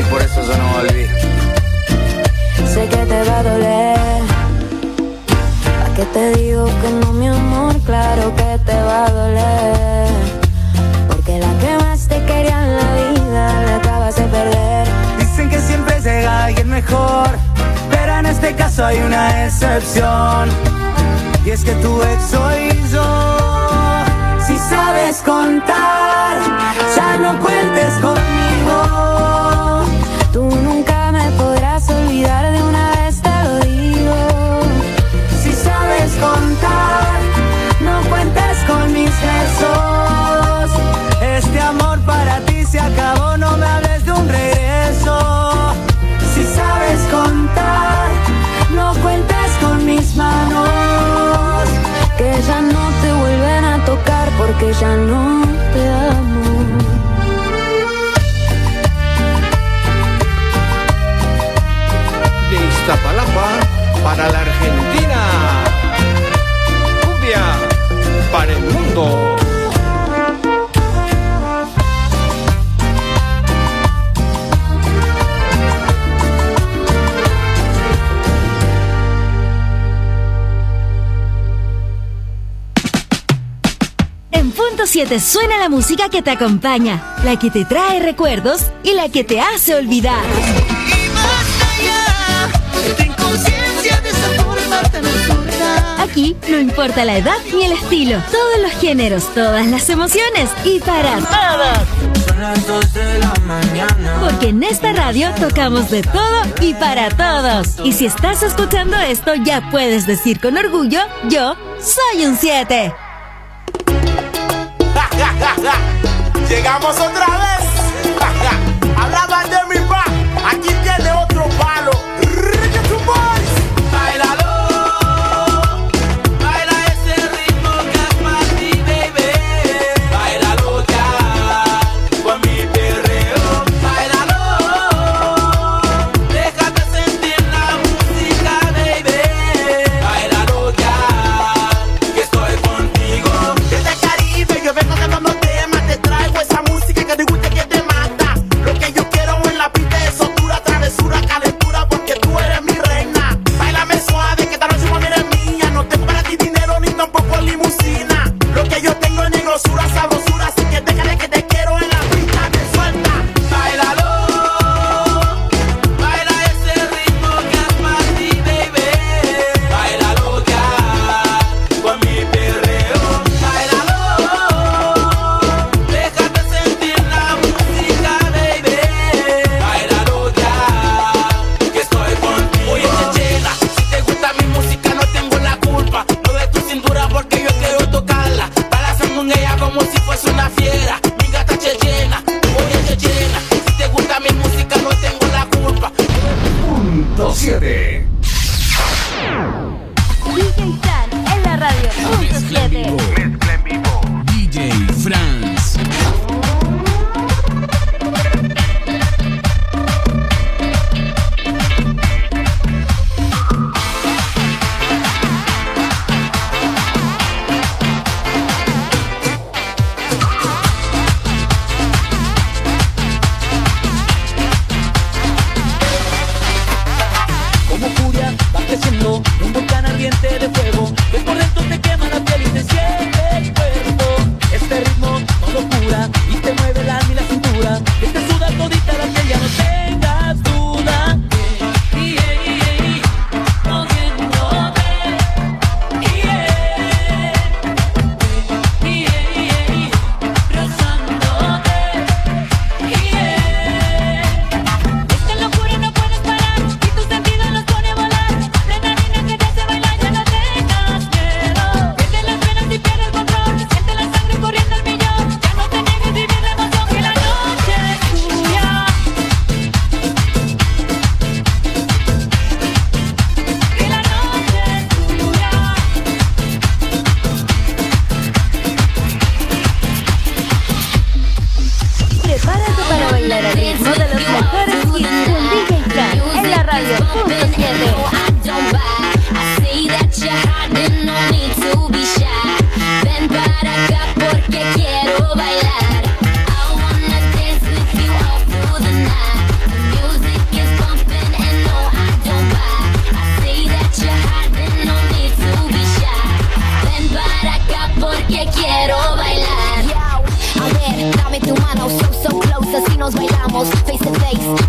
por eso yo no volví. Sé que te va a doler. ¿Pa' qué te digo que no, mi amor? Claro que te va a doler. Porque la que más te quería en la vida la acabas de perder. Dicen que siempre llega alguien mejor, pero en este caso hay una excepción. Y es que tu ex soy yo. Si sabes contar, ya no cuentes conmigo. Tú nunca me podrás olvidar, de una vez te lo digo. Si sabes contar, no cuentes con mis besos. Este amor para ti se acabó, no me hables de un regreso. Si sabes contar, no cuentes con mis manos, que ya no te vuelven a tocar porque ya no te amo. De Iztapalapa para la Argentina, cumbia para el mundo. En Punto 7 suena la música que te acompaña, la que te trae recuerdos y la que te hace olvidar. Y más allá, ten conciencia de esa forma tan absurda. Aquí no importa la edad ni el estilo, todos los géneros, todas las emociones y para todos. Son las 2 de la mañana. Porque en esta radio tocamos de todo y para todos. Y si estás escuchando esto, ya puedes decir con orgullo, yo soy un 7. Llegamos otra vez. Hablaban de mi pa, aquí tiene otro palo. Reggaeton Boys. Báilalo, baila ese ritmo que es para ti, baby. Báilalo ya, con mi perreo. Báilalo, déjate sentir la música, baby. Báilalo ya, que estoy contigo. Desde Caribe yo vengo cantando temas, te traigo esa música que te gusta, que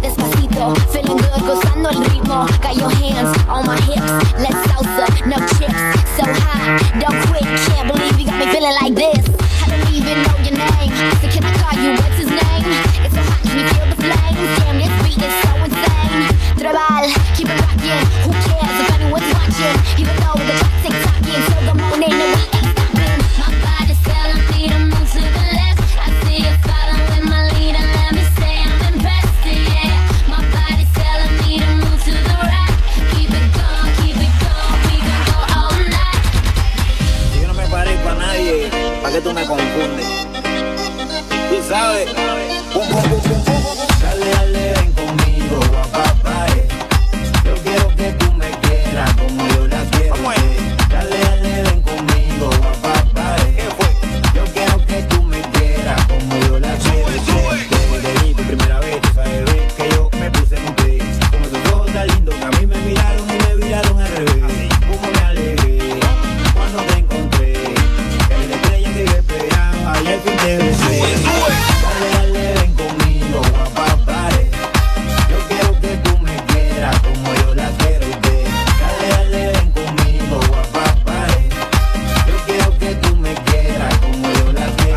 despacito, feeling good, gozando el ritmo. Got your hands on my hips, let's salsa, no chips. So high, don't quit, can't believe you got me feeling like this. I don't even know your name, so can I call you, what's his name? It's so hot, can you feel the flames? Damn, this beat is so insane. Trabal, keep it rockin', who cares if anyone's watching? Even though the clock's tick-tocking, till the morning and we ain't stopping. My body's telling me to move to the left. I see you following my lead and let me say I'm impressed, yeah. My body's telling me to move to the right. Keep it going, we gon' go all night. Yo no me paré pa' nadie, pa' que tú me confundes. Tú sabes, pum, pum, pum, pum, pum. Dale, dale, ven conmigo, guapapá. Yo quiero que tú me quieras como yo la quiero. Dale, dale, ven conmigo, guapapá. Yo quiero que tú me quieras como yo la quiero. Desde que vi por primera vez, tú sabes bien que yo me puse con ti. Como tus ojos tan lindos que a mí me miraron y me viraron al revés. Como me alegré cuando te encontré. Eres la estrella que yo esperaba y al fin te besé. Dale, dale, ven conmigo, guapapá. Yo quiero que tú me quieras como yo la quiero y te. Dale, dale, ven conmigo, guapapá. Yo quiero que tú me quieras como yo la quiero.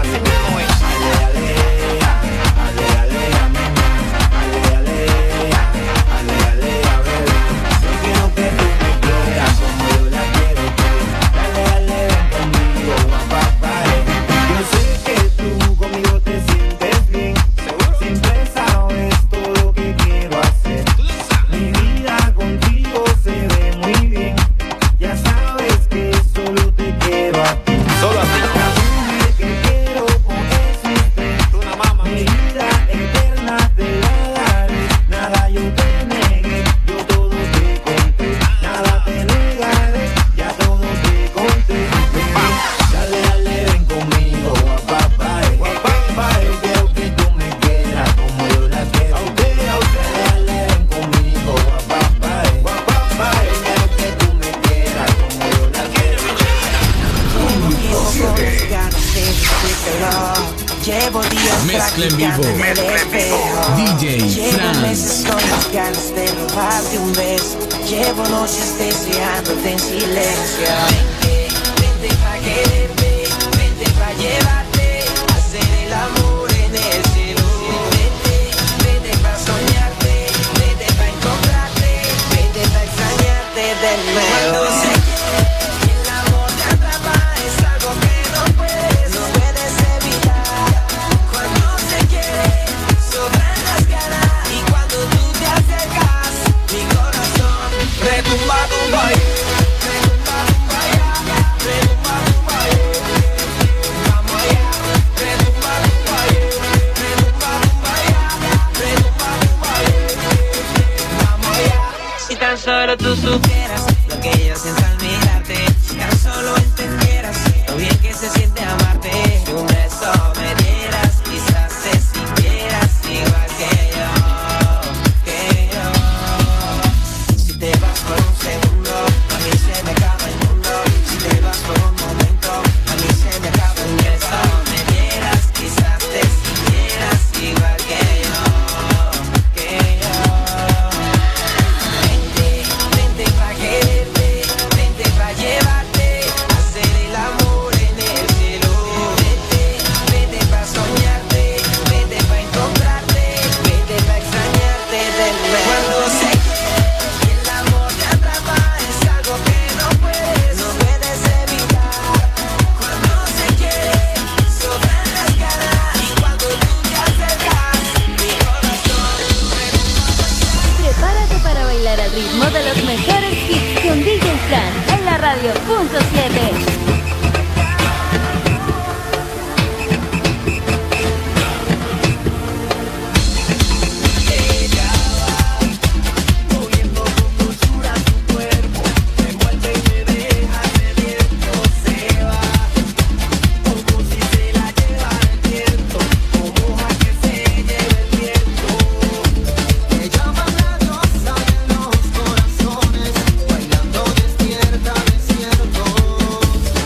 Mezcla en vivo. DJ Llevo meses con las ganas de robarte un beso. Llevo noches deseándote en silencio. Vente pa' quererte, vente pa' llevarte, hacer el amor en el cielo. Vente pa' soñarte, vente pa' encontrarte, vente pa' extrañarte de nuevo. Solo tú supieras lo que yo siento al mirarte. Si tan solo entendieras lo bien que se siente amarte. Si un beso me dieras, quizás te sintieras igual que yo. Si te vas por un segundo, a mí se me acaba el mundo. Si te vas por un momento, a mí se me acaba el beso. Me dieras, quizás te sintieras igual que yo. Al ritmo de los mejores hits con DJ Fran en la radio .7. Bailando despierta, desierto.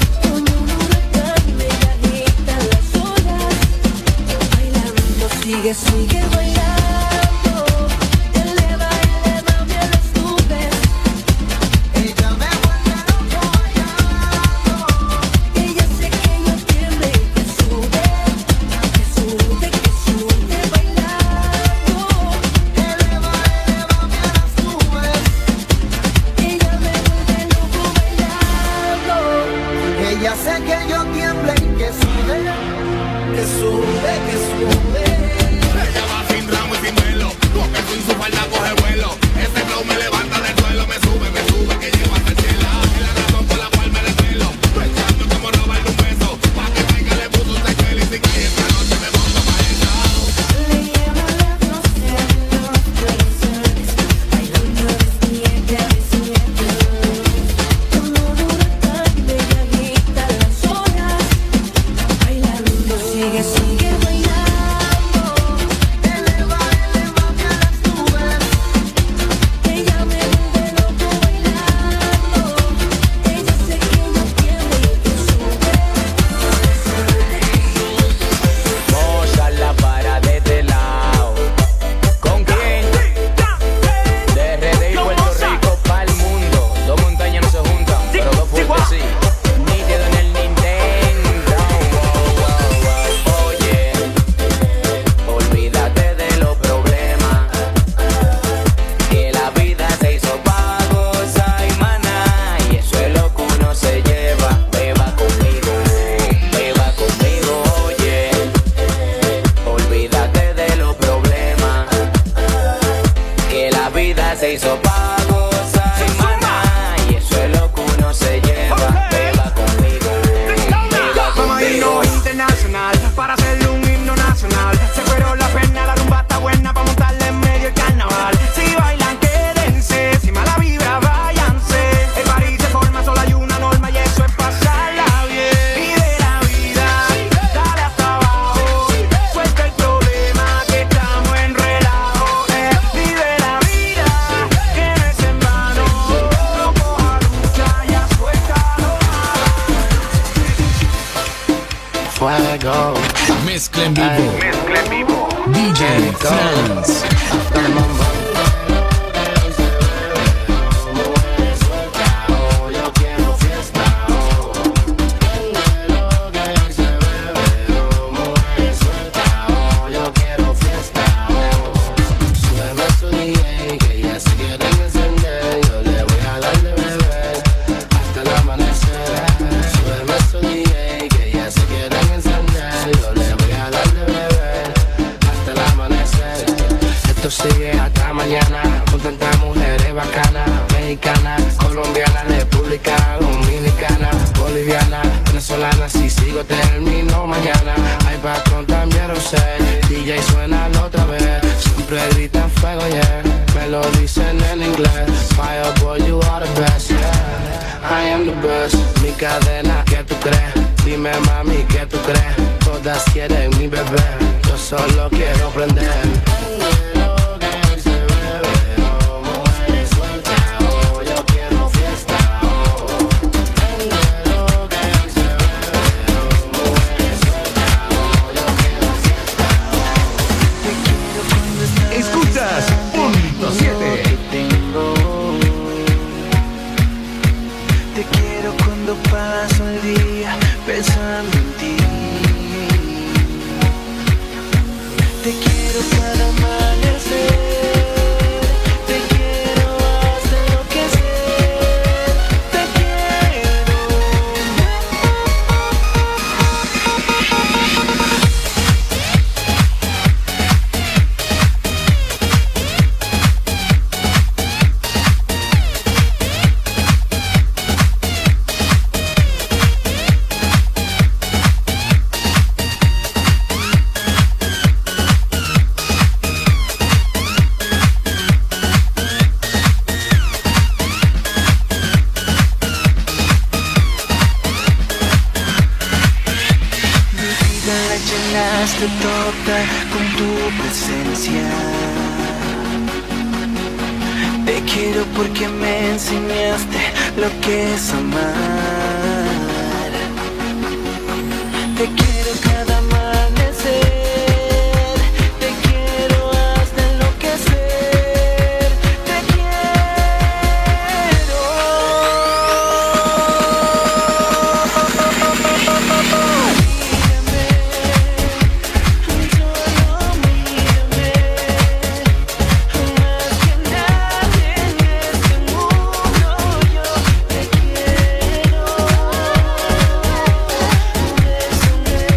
que soy su falda coge vuelo. Ese flow me levanta del suelo, me sube, que llego hasta el cielo. Es la razón por la cual me desvelo. Pensando como robarle un beso. Pa' que caiga le puso un secuelo. Y si cae esta noche me pongo pa' el lado. Sigue, sigue bailando, en el baile mami a las nubes. Ella me vuelve loco bailando, ella sé que no entiende y que sube. Mózala para de este lado. ¿Con quién? De RD y Puerto Rico pa'l mundo. Dos montañas no se juntan, pero dos fuertes sí. Nítido en el Nintendo. Oye, olvídate de los problemas, que la vida se hizo pa' gozar y maná, y eso es lo que uno se lleva. Beba conmigo, oye, olvídate de los problemas, que la vida se hizo pa' gozar y maná, y eso es lo que uno se lleva. Beba conmigo, Vamos a irnos internacional para hacerle un himno nacional. Se fueron la pena, la rumba está buena para montarle en medio el carnaval. Si bailan, quédense, si mala vibra, váyanse. El party se forma, solo hay una norma y eso es pasarla bien. Vive la vida, dale hasta abajo, suelta el problema que estamos en relajo. Vive la vida, que no es en vano. No coja lucha, ya suéltalo. Fuego. Mezcla en vivo. DJ Franz. Yo quiero fiesta. Yo quiero fiesta. Súbeme su DJ que ya se quieren encender. Yo le voy a dar de beber hasta el amanecer. Súbeme su DJ que ya se quieren encender. Yo le voy a dar de beber hasta el amanecer. Esto sigue hasta mañana con tantas mujeres bacanas, mexicanas, colombianas, república dominicana, boliviana, venezolana. Si sigo termino mañana. Hay patrón también lo sé. DJ suena otra vez. Siempre gritan fuego, yeah. Me lo dicen en inglés. Fire boy, you are the best, yeah. I am the best. Mi cadena, ¿qué tú crees? Dime mami, ¿qué tú crees? Todas quieren mi bebé. Yo solo quiero prender. Yo quiero fiesta. Escuchas Punto 7. Te quiero cuando paso el día pensando en ti. Te quiero cada amanecer. Te quiero hasta enloquecer. Te quiero. Llenaste toda con tu presencia. Te quiero porque me enseñaste lo que es amar. Te quiero cada amanecer. Te quiero hasta enloquecer. Te quiero. Solo mírame,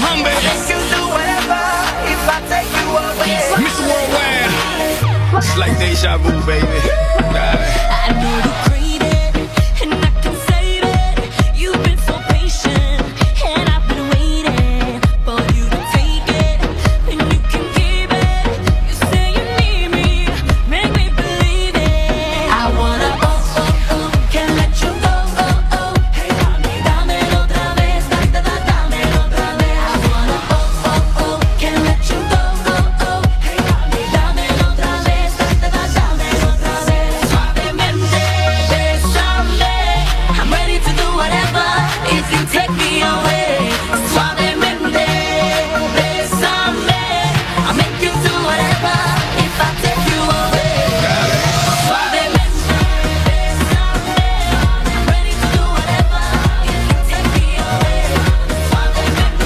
Mohammed. Make you do whatever if I take you away. Mr. Worldwide. It's like deja vu, baby. I know you crave it, and I can save it. You've been so patient, and I've been waiting for you to take it, and you can keep it. You say you need me, make me believe it. I wanna can't let you go. Hey, dámelo otra vez, dámelo otra vez. I wanna can't let you go. Hey, dámelo otra vez, dámelo otra vez. Suavemente, bésame. I'm ready to do whatever if you take me away. Suavemente, bésame. I'll make you do whatever if I take you away. Suavemente, bésame. I'm ready to do whatever if you take me away. Suavemente,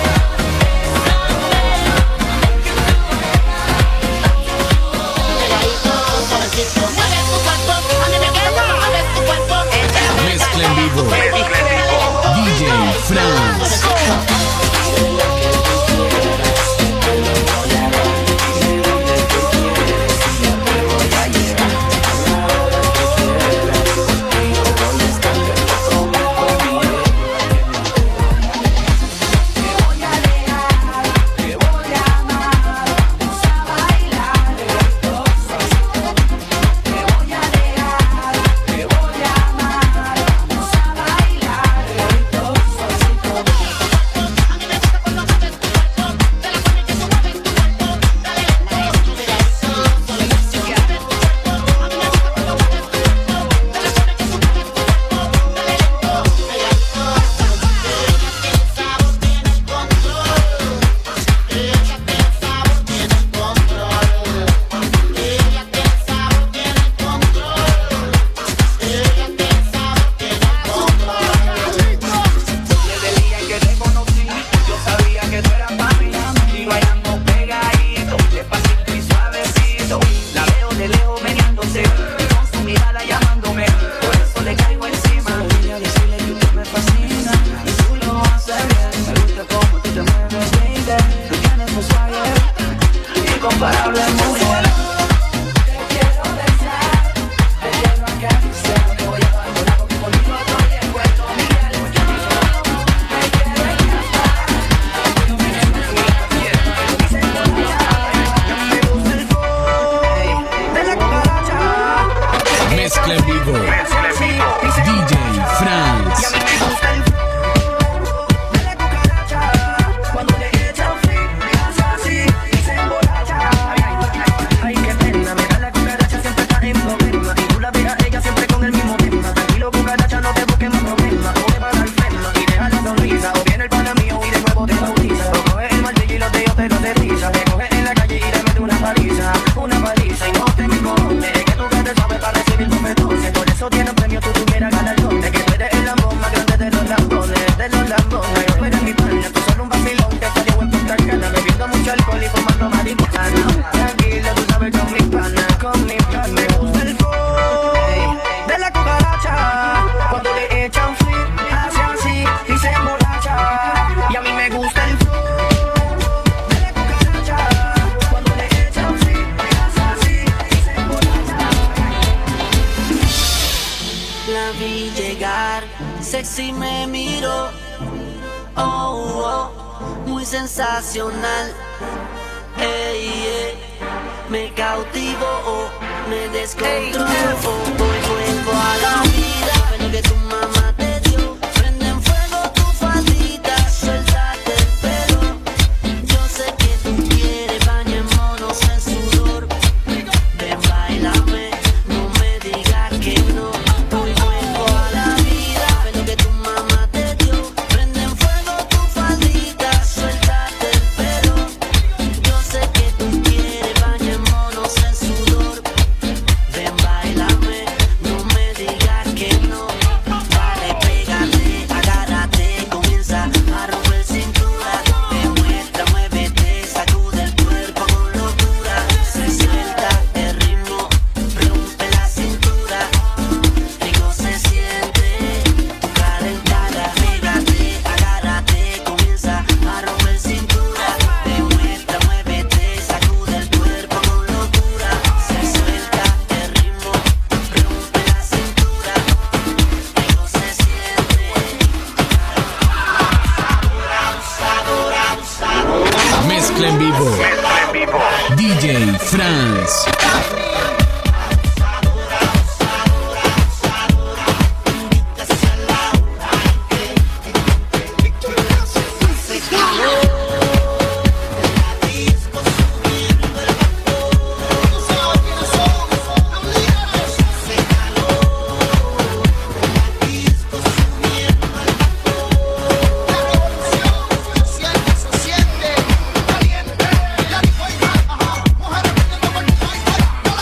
Mezcla en vivo. DJ Franz. Mezcla en vivo. DJ Franz. Sexy me miro, muy sensacional. Me cautivo, me descontrolo. Hoy vuelvo a la vida, lo que tu mamá te dio. Prende en fuego tu faldita, suéltate el pelo. Yo sé que tú quieres, bañémonos en sudor. Ven, bailame, no me digas que no. Hoy vuelvo a la vida, lo que tu mamá te dio. Prende en fuego tu faldita, suéltate el pelo. Yo sé que tú quieres, bañémonos en sudor. Ven, bailame, no me digas Mezcla en vivo. DJ France. Caliente, caliente, la disco y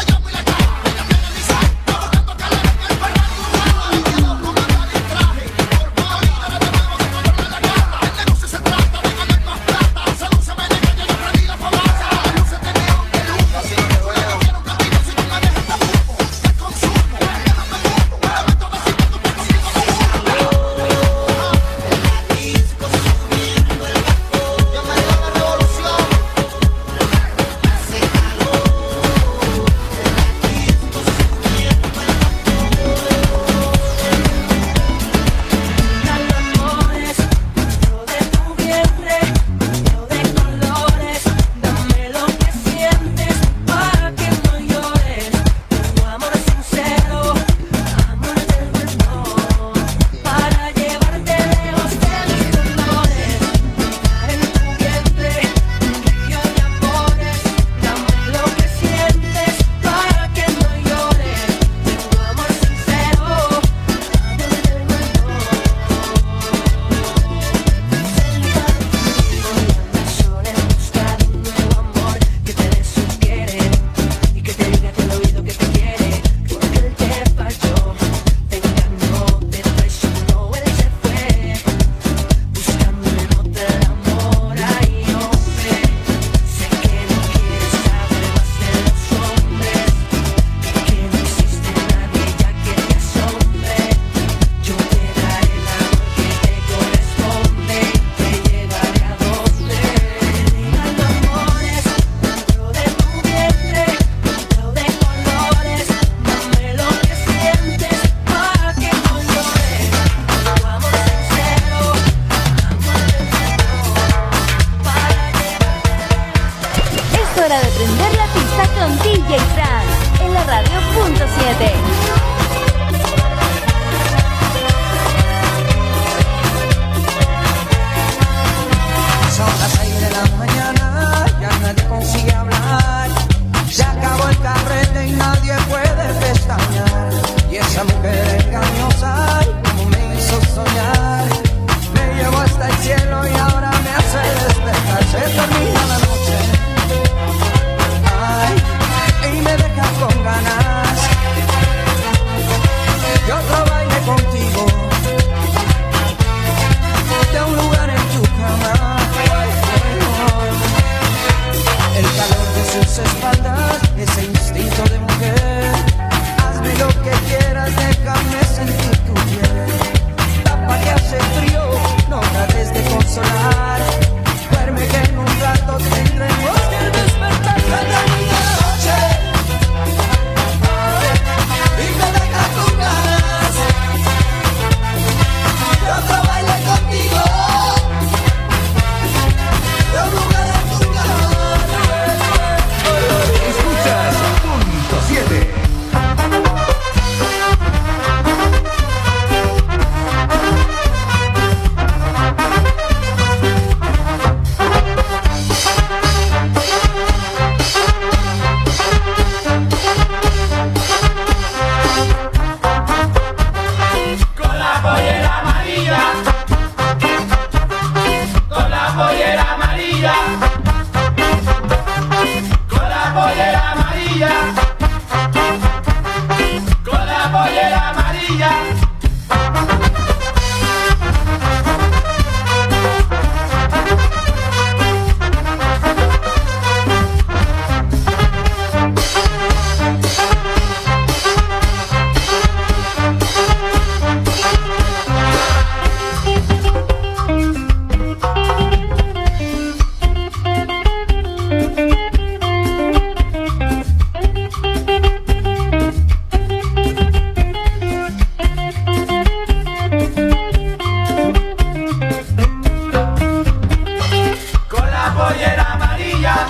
amarilla,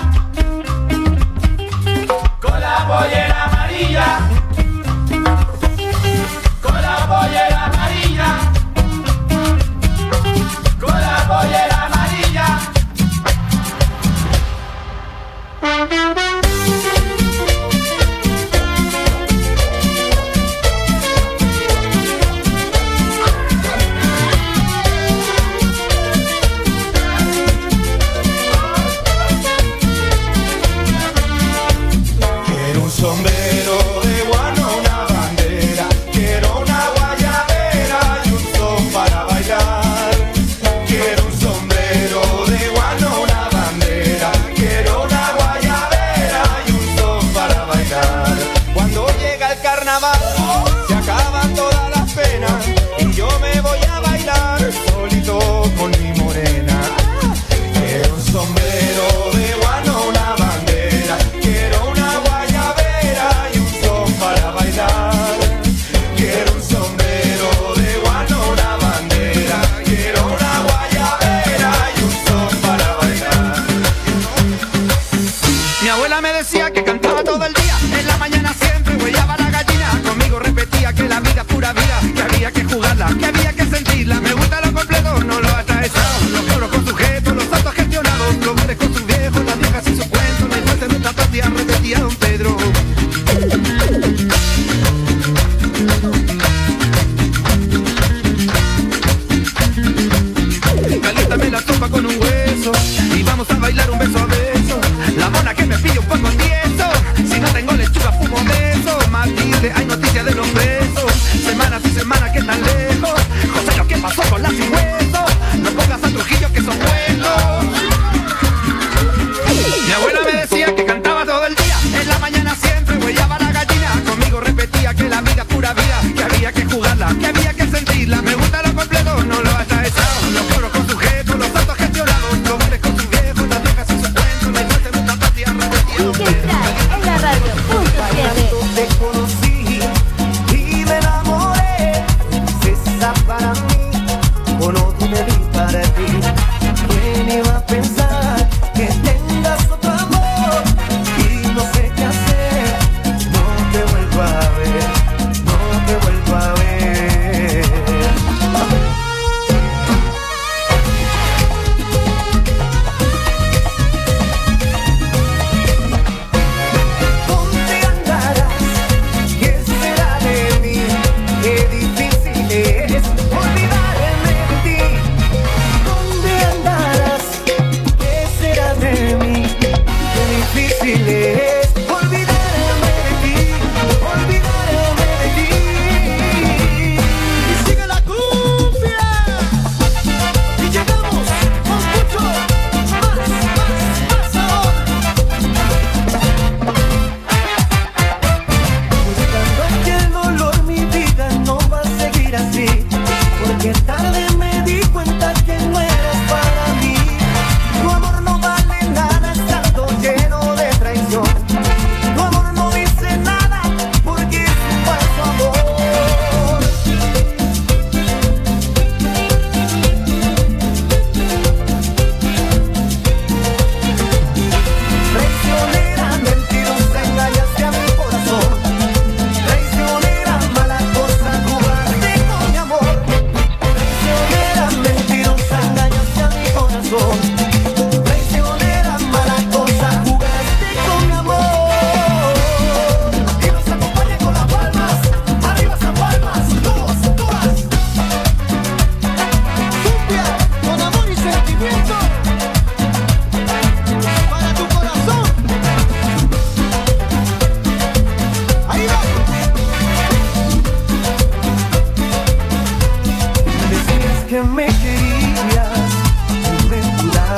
con la pollera amarilla, con la pollera amarilla, con la pollera amarilla. Quiero un sombrero de guano, una bandera, quiero una guayabera y un son para bailar. Quiero un sombrero de guano, una bandera, quiero una guayabera y un son para bailar. Cuando llega el carnaval se acaban todas las penas y yo me voy a bailar solito con mi morena. Quiero un sombrero de guano, una bandera, quiero una guayabera y un son para bailar. Quiero un sombrero de guano, una bandera, quiero una guayabera y un son para bailar. Mi abuela me decía que cantaba todo el día, en la mañana siempre huellaba la gallina. Conmigo repetía que la vida es pura vida, que había que jugarla, que había que sentirla. Me gusta lo completo, no lo atravesado. Los coros con sujetos, los santos gestionados, los bares con sus viejos, las viejas y sus cuentos. No hay fuerza en nuestra patria, repetía don Pedro. Caliéntame la sopa con un hueso y vamos a bailar un beso a beso. La mona que me pilla un poco tieso, si no tengo lechuga fumo beso. Matilde, hay noticias de los presos, semanas y semanas que están lejos. José, lo que pasó con la sin hueso, no pongas a Trujillo que son buenos. Mi abuela me decía que cantaba todo el día, en la mañana siempre huellaba la gallina. Conmigo repetía que la vida es pura vida, que había que jugarla, que había que sentirla. Me gusta lo completo, no lo atravesado. Los coros con sujetos, los santos gestionados, los bares con sus viejos, las viejas y sus cuentos. No hay fuerza en nuestra patria, repetía don Pedro. En la radio, Te conocí y me enamoré. Esa para mí, o no te vi para ti. ¿Quién iba a pensar que tengas otro amor? Y no sé qué hacer. No te vuelvo a ver, no te vuelvo a ver. ¿Dónde andarás? ¿Qué será de mí? Qué difícil es olvidarme de ti. ¿Dónde andarás? ¿Qué será de mí? Qué difícil es olvidarme de ti, olvidarme de ti. Y sigue la cumbia y llegamos con mucho más sabor. Buscando que el dolor mi vida no va a seguir así, porque tarde me di cuenta que no eras para mí. Tu amor no vale nada estando lleno de traición. Tu amor no dice nada porque es un falso amor. Traicionera, mentirosa, engañaste a mi corazón. Traicionera, mala cosa, jugaste con mi amor. Traicionera, mentirosa, engañaste a mi corazón. Traicionera, mala cosa, jugaste con mi amor. Y nos acompaña con las palmas, arriba esas palmas, todas. Cumbia, con amor y sentimiento, para tu corazón. Ahí va. Decías que me querías, me jurabas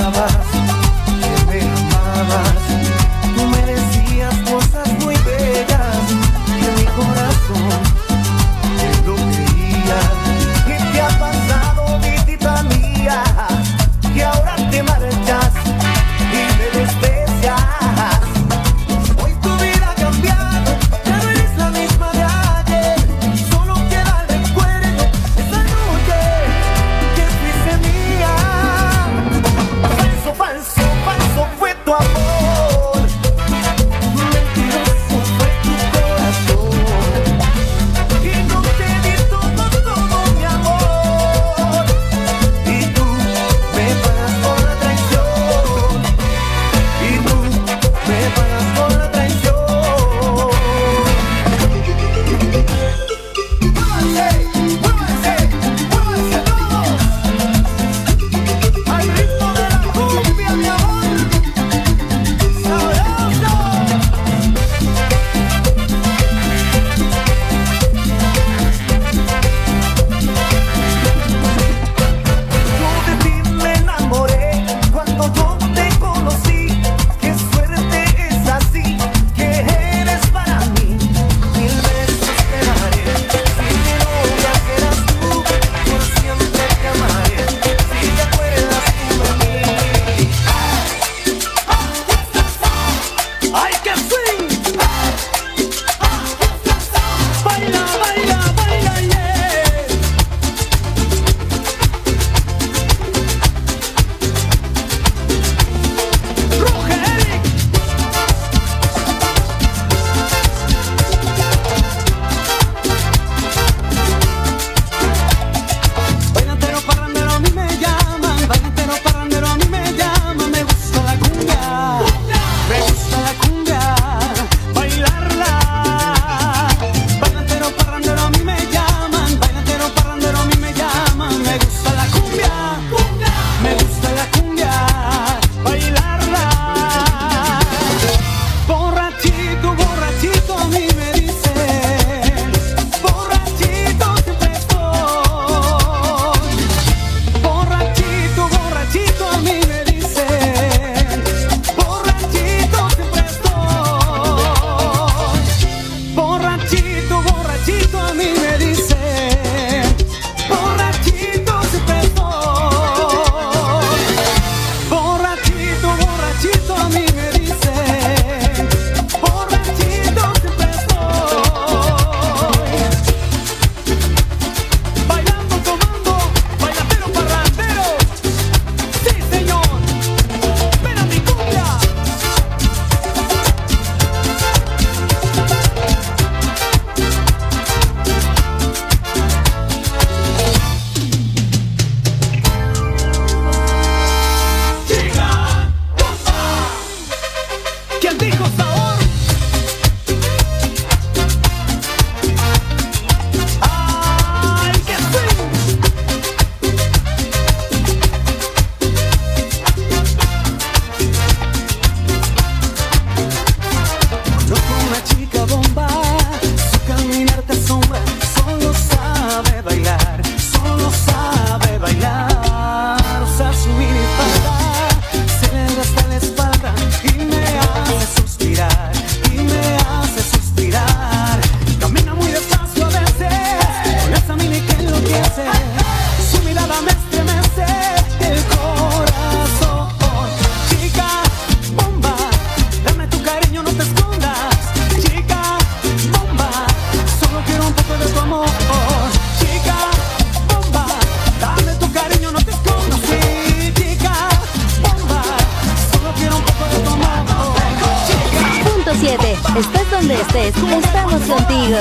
Estés donde estés, estamos contigo.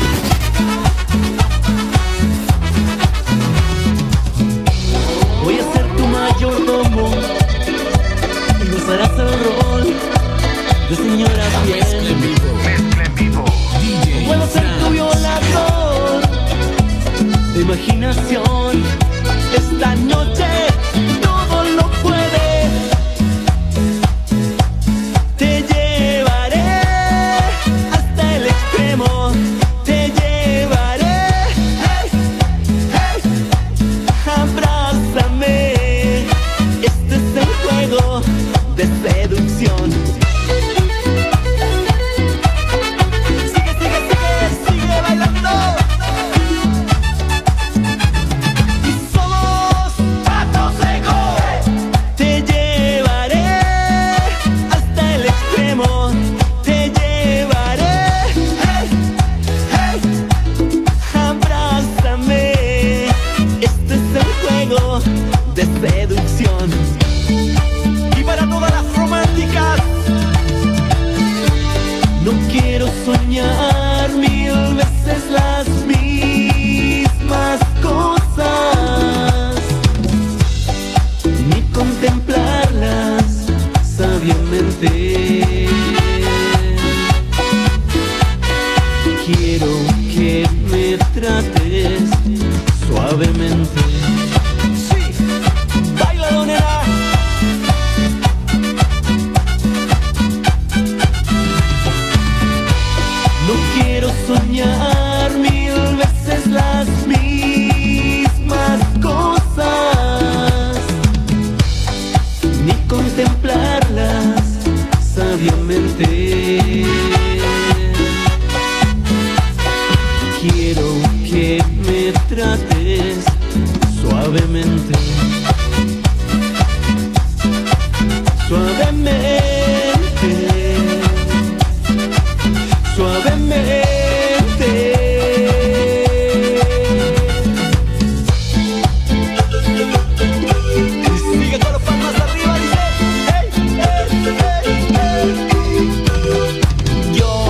Voy a ser tu mayordomo y gozarás el rol de señora fiel. Puedo ser tu violador de imaginación. Esta noche todo lo puede. Te llevaré hasta el extremo. Te llevaré. Hey, hey. Abrázame. Este es el juego de seducción. Sigue bailando. Y somos patos secos. Te llevaré hasta el extremo. Te llevaré. Hey, hey. Abrázame. Este es el juego de seducción. Y para todas las románticas, no quiero soñar 1000 veces las mismas cosas, ni contemplarlas sabiamente. Quiero que me trates suavemente. Sí, baila donera. No quiero soñar 1000 veces las mismas cosas, ni contemplarlas sabiamente. Quiero que me trates suavemente. Suavemente. Suavemente. Y sigue con los palmas arriba, dice hey, hey, hey, hey. Yo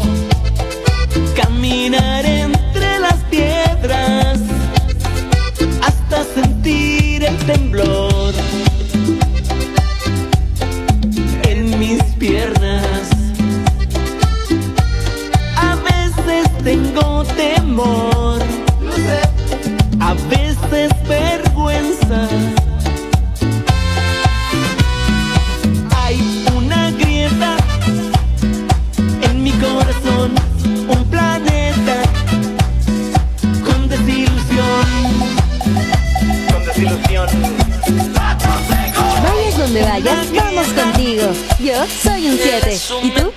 caminaré entre las piedras hasta sentir el temblor en mis piernas. Tengo temor, a veces vergüenza. Hay una grieta en mi corazón, un planeta con desilusión. Con desilusión. Vayas donde vayas, vamos contigo. Yo soy un 7. ¿Y tú?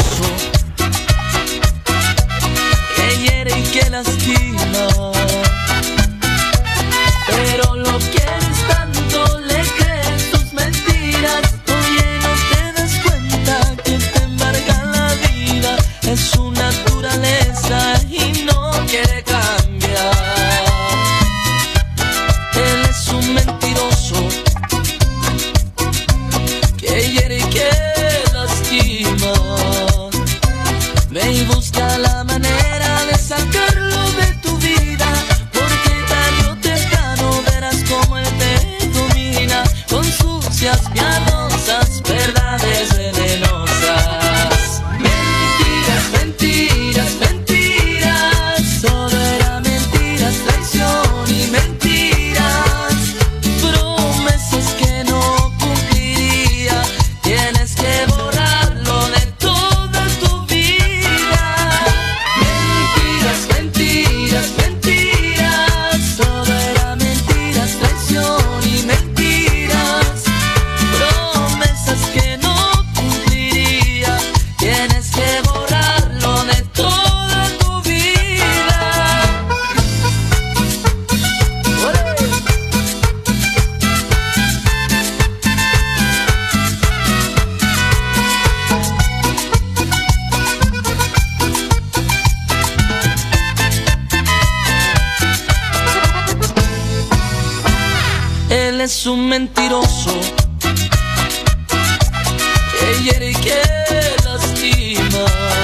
Que hiere y que lastima, pero lo quieres tanto, le crees tus mentiras. Oye, no te das cuenta que te embarga la vida, es su naturaleza y no quiere cambiar. Él es un mentiroso que hiere y que lastima. Ve y busca la manera de sacarlo de tu vida, porque tarde o temprano verás cómo él te domina con sucias, piadosas verdades venenosas. Mentiras, mentiras, mentiras, todo era mentiras, traición y mentiras, promesas que no cumpliría, tienes que borrarlo de toda tu vida. Mentiras, mentiras, mentiras, todo era mentiras, traición y mentiras, promesas que no cumpliría, tienes que borrarlo de toda tu vida. Él es un mentiroso que hiere y que lastima.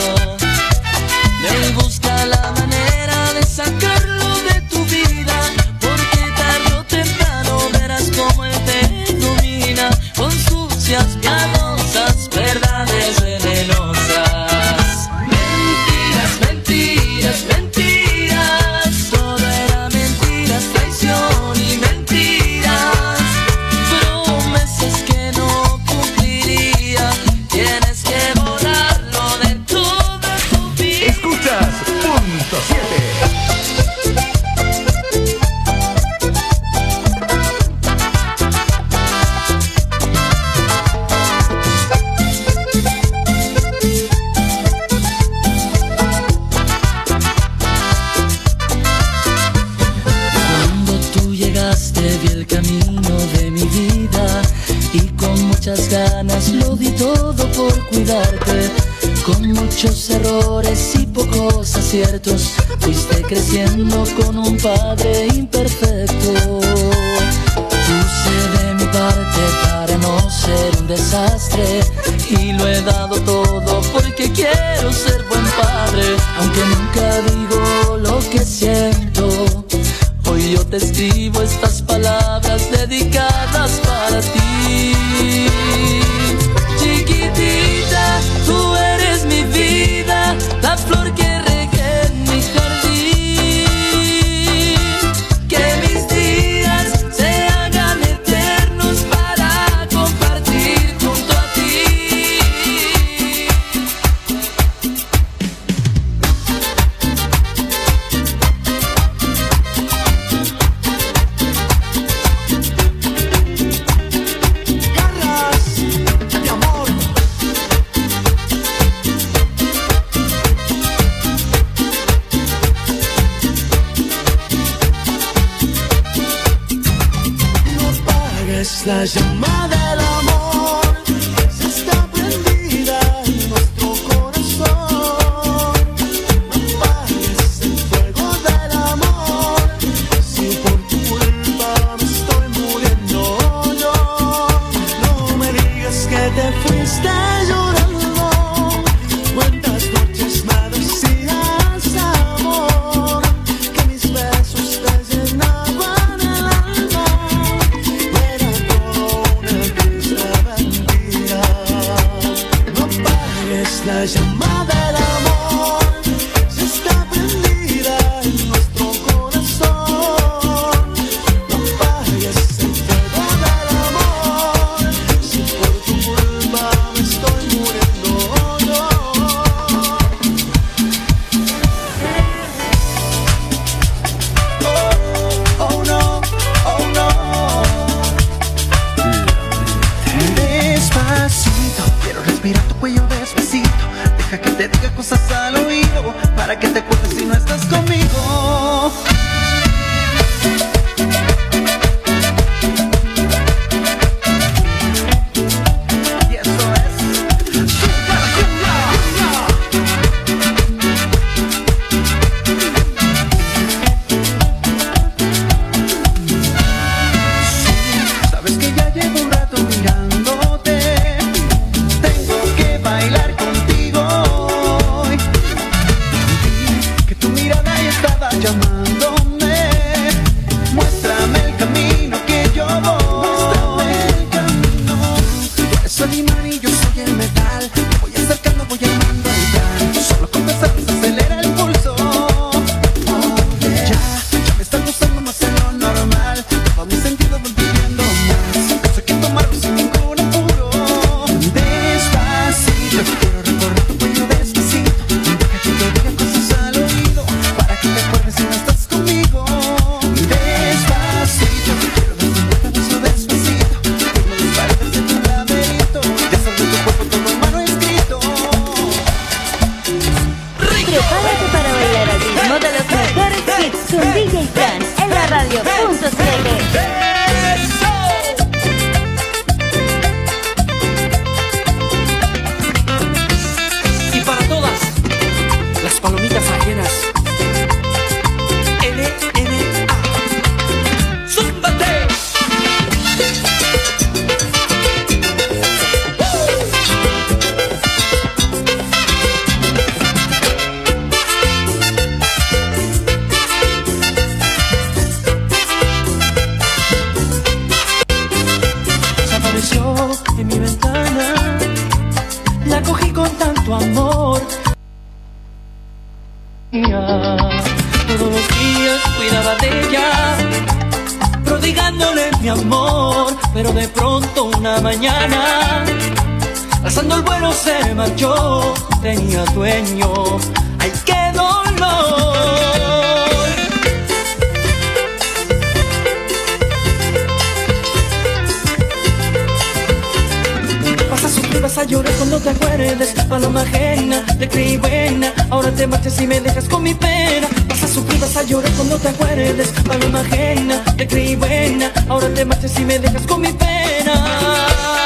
noticias piadosas, verdades venenosas. Mentiras, mentiras, mentiras, todo era mentiras, traición y mentiras, promesas que no cumpliría. Tienes que borrarlo de toda tu vida. Escuchas Punto 7. Vi el camino de mi vida y con muchas ganas lo di todo por cuidarte. Con muchos errores y pocos aciertos fuiste creciendo con un padre imperfecto. Puse de mi parte para no ser un desastre y lo he dado todo porque quiero ser buen padre. Aunque nunca digo lo que siento, hoy yo te escribo estas palabras dedicadas para ti. Chiquitita, tú eres mi vida, la flor que regué en mi jardín. Que mis días se hagan eternos para compartir junto a ti. La llama del amor se está prendida en nuestro corazón. No apagues el fuego del amor, si por tu culpa me estoy muriendo yo. No me digas que te fuiste llorando, cuántas noches me decías amor, que mis besos te llenaban el alma. La llama del amor se está prendida en nuestro corazón. No apagues el fuego del amor, si por tu culpa me estoy muriendo yo. Oh no, oh no. Despacito, quiero respirar tu cuello despacito. Deja que te diga cosas al oído, para que te acuerdes si no estás conmigo. Y eso es sabes que ya llevo un rato mirándote. Tengo que bailar contigo. Que tu mirada pasó en mi ventana. La cogí con tanto amor. Todos los días cuidaba de ella, prodigándole mi amor. Pero de pronto una mañana, alzando el vuelo se marchó. Tenía dueño, ¡ay qué dolor! Vas a sufrir, vas a llorar cuando te acuerdes. Paloma ajena, te creí buena, ahora te marchas y me dejas con mi pena. Vas a sufrir, vas a llorar cuando te acuerdes. Paloma ajena, te creí buena, ahora te marchas y me dejas con mi pena.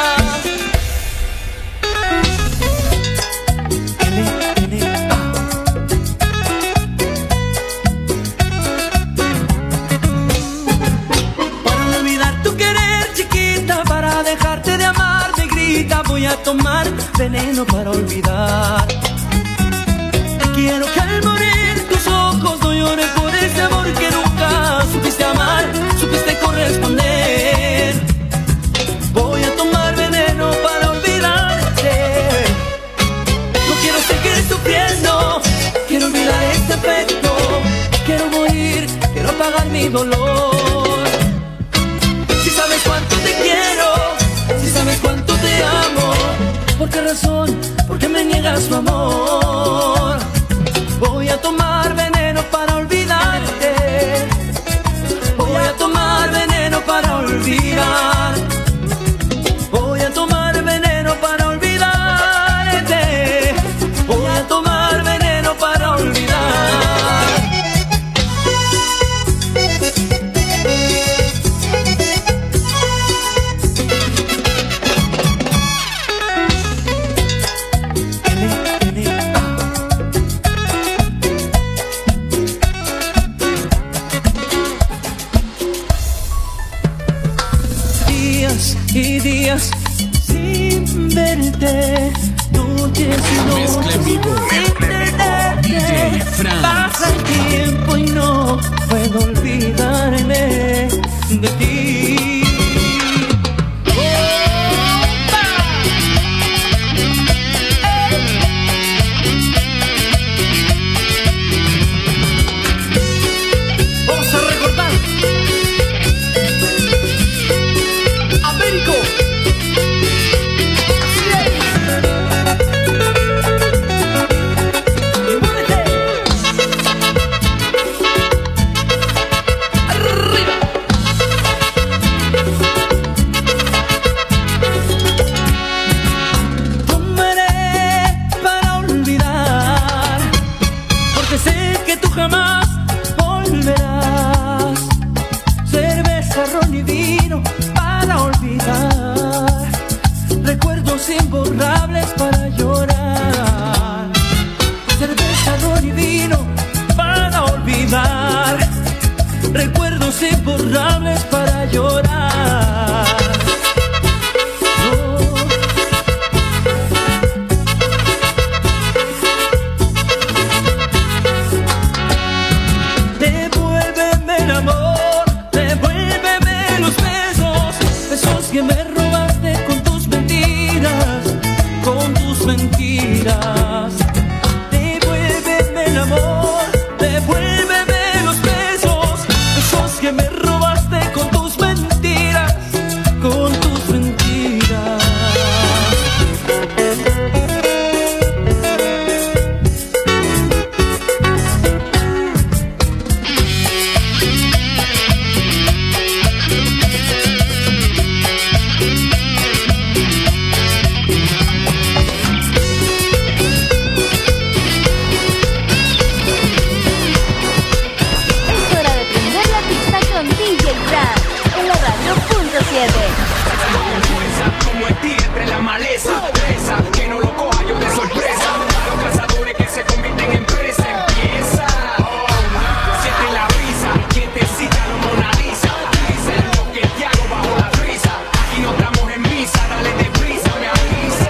Dejarte de amar, negrita, voy a tomar veneno para olvidar. Quiero que al morir tus ojos no lloren por ese amor que nunca supiste amar, supiste corresponder. Voy a tomar veneno para olvidarte. No quiero seguir sufriendo, quiero olvidar este efecto. Quiero morir, quiero apagar mi dolor. Si sabes cuánto te quiero, si sabes cuánto te amo, ¿por qué razón? ¿Por qué me niegas tu amor? Voy a tomar veneno para olvidarte. Voy a tomar veneno para olvidar. Voy a tomar veneno para olvidarte. Voy a tomar veneno para olvidar. Y días sin verte, noches y noches sin tenerte. Pasa el tiempo y no puedo olvidarme de ti. Vamos a recordar Américo. Jamás volverás. Cerveza, ron y vino para olvidar. Recuerdos imborrables para llorar. Cerveza, ron y vino para olvidar. Recuerdos imborrables para llorar. Que me robaste con tus mentiras, con tus mentiras. Devuélveme el amor, devuélveme los besos, besos que me robaste con tus mentiras, con tus mentiras. Como el tigre entre la maleza, presa, que no lo coja yo de sorpresa. A los cazadores que se convierten en presa, empieza. Siente la brisa, quien te cita no Mona Lisa. Dice lo que te hago bajo la risa. Aquí no estamos en misa, dale deprisa, me avisa.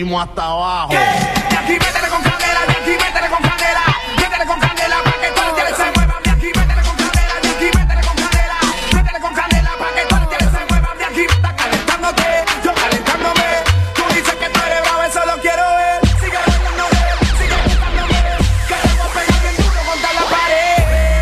fuimos hasta abajo. De aquí métele con candela, de aquí métele con candela, métele con candela para que todo el que se mueva. De aquí métele con candela, de aquí métele con candela, métele con candela para que todo el que se mueva. De aquí está calentándote, yo calentándome. Tú dices que tú eres bravo, eso lo quiero ver. Sigue bailando, sigue buscándome, que te voy a pegar bien duro contra la pared.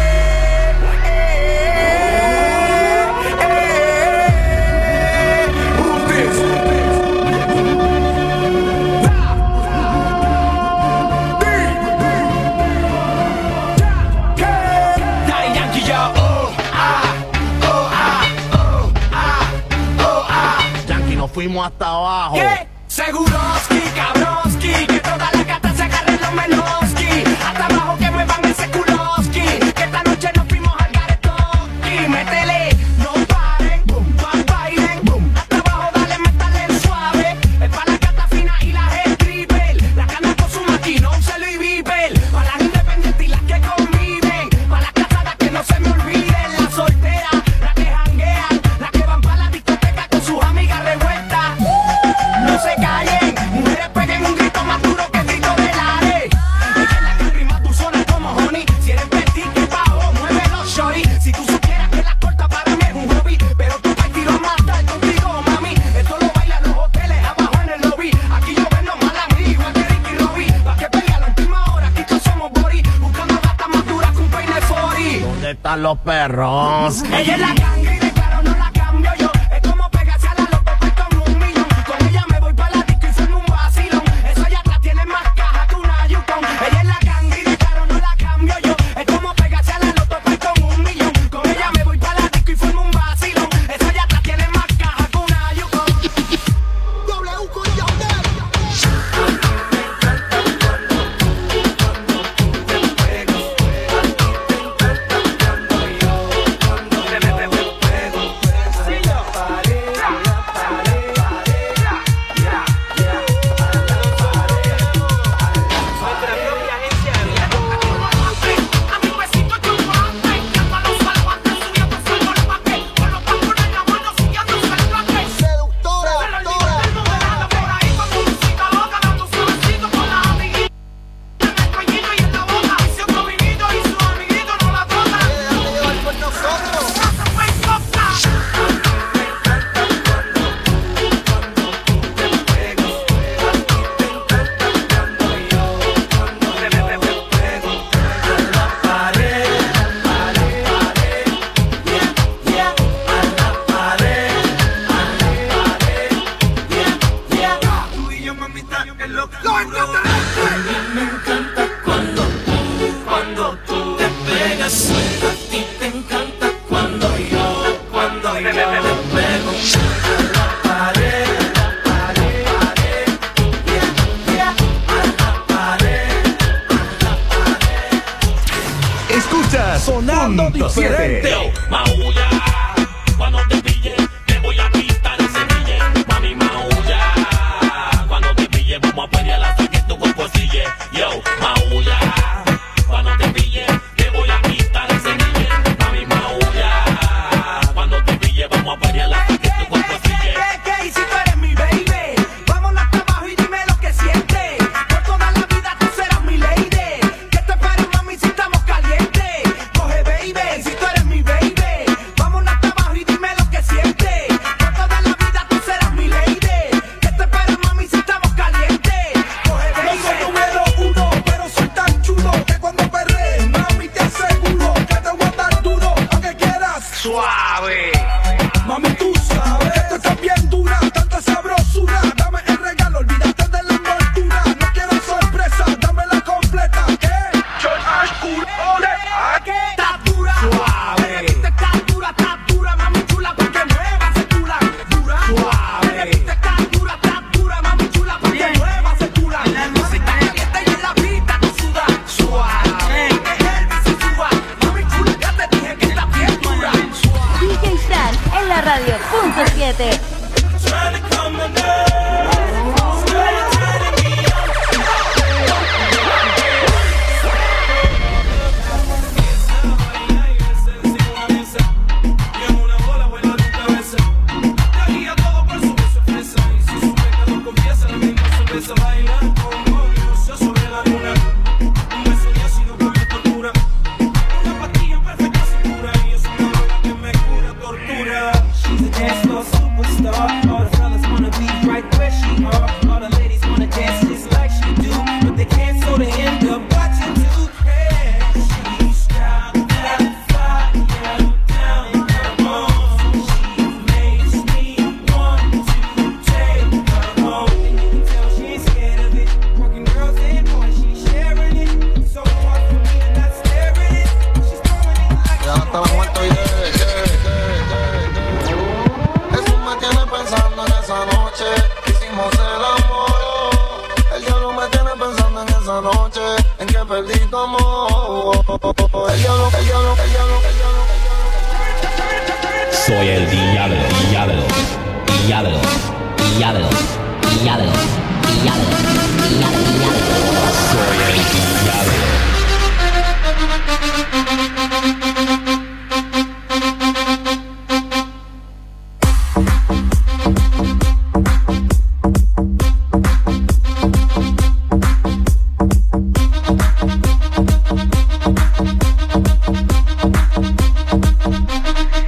Fuimos hasta abajo. ¿Qué? Seguroski, cabroski, que toda la gata se agarre los meloski. Hasta abajo que muevan ese culoski, que esta noche nos fuimos al garetoski. Métele, no paren, boom, bailen, boom. Hasta abajo dale, métale suave. Es para la gata fina y las stripper. La cana con su maquinón, se lo Beeper. Para las independientes y las que conviven. Para las casadas que no se me olviden. Las solteras, las que janguean, las que van para la discoteca con sus amigas revueltas. No se callen, mujeres peguen un grito más duro que el grito del Are. Es que la que rima tú sonas como honey. Si eres petit, que bajo, muévelo, shorty. Si tú supieras que la corta para mí es un hobby, pero tú te tiro a matar contigo, mami. Esto lo bailan los hoteles abajo en el lobby. Aquí yo vendo mal amigos, igual que Ricky Robbie. Pa' que pelea a la última hora, aquí todos somos body. Buscando gatas más duras que un peine 40. ¿Dónde están los perros? Ella es la ganga y de claro no la cambio yo. Es como pegarse a la loto con un millón. Con ella me voy para la disco y formo un vacilón. Eso allá atrás tiene más caja que una Yukon. Ella es la ganga y de claro no la cambio yo. Es como pegarse a la loto con un millón. Con ella me voy para la disco y formo un vacilón. Eso allá atrás tiene más caja que una Yukon. W con me encanta cuando tú te pegas. A ti te encanta cuando yo te pego. A la pared, a la pared. Escuchas Sonando Diferente. Maulla, cuando te pille, te voy a quitar ese billete. Mami, maulla, cuando te pille, vamos a pelear hasta que tu cuerpo sigue. Yo, maulla, cuando te pille, te voy a quitar ese billete. Mami, maulla, cuando te pille, vamos a pelear hasta que tu cuerpo sigue. ¿Qué? Y si tú eres mi baby, vámonos hasta abajo y dime lo que sientes. Por toda la vida tú serás mi lady. Que te esperes, mami, si estamos calientes. Coge, baby, si tú eres mi baby, vámonos hasta abajo y dime lo que sientes. Por toda la vida tú serás mi lady. Que te esperes, mami, si estamos calientes. Coge, baby. No soy número uno, pero soy tan chulo que cuando perrees, mami, te aseguro que te voy a dar duro, aunque quieras. Suave. Mami, tú sabes que tú estás bien dura, tanta sabrosura. Dame el regalo, olvídate de la envoltura. No quiero sorpresa, dame la completa. ¿Qué? Estás dura, suave. Estás dura, mami chula, pa' que muevas ese cula. Dura, suave. Estás dura, mami chula, pa' que muevas ese cula. Si está caliente y en la pista tú sudas. Suave. Es el suba. Mami chula, ya te dije que estás bien dura. DJ Fran en la radio, punto 7. Confiesa la misma cerveza. Eso me tiene pensando en esa noche. Hicimos el amor. El diablo me tiene pensando en esa noche. En que perdí tu amor. El diablo. Soy el diablo. Soy el diablo.